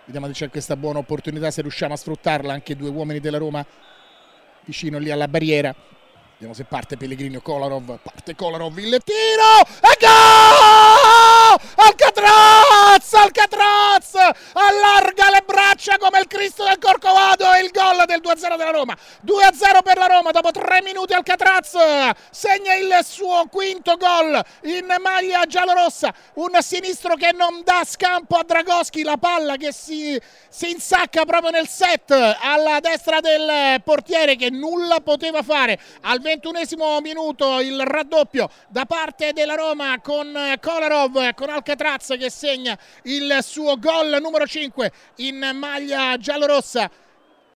Vediamo se c'è questa buona opportunità, se riusciamo a sfruttarla, anche due uomini della Roma vicino lì alla barriera. Vediamo se parte Pellegrini o Kolarov. Parte Kolarov, il tiro e gol! Alcatraz allarga le braccia come il Cristo del Corcovado, e il gol del 2-0 della Roma. 2-0 per la Roma dopo 3 minuti. Alcatraz segna il suo quinto gol in maglia giallorossa, un sinistro che non dà scampo a Dragoschi, la palla che si insacca proprio nel set alla destra del portiere, che nulla poteva fare. Al 21esimo minuto il raddoppio da parte della Roma con Kolarov, con Alcatraz che segna il suo gol numero 5 in maglia giallorossa.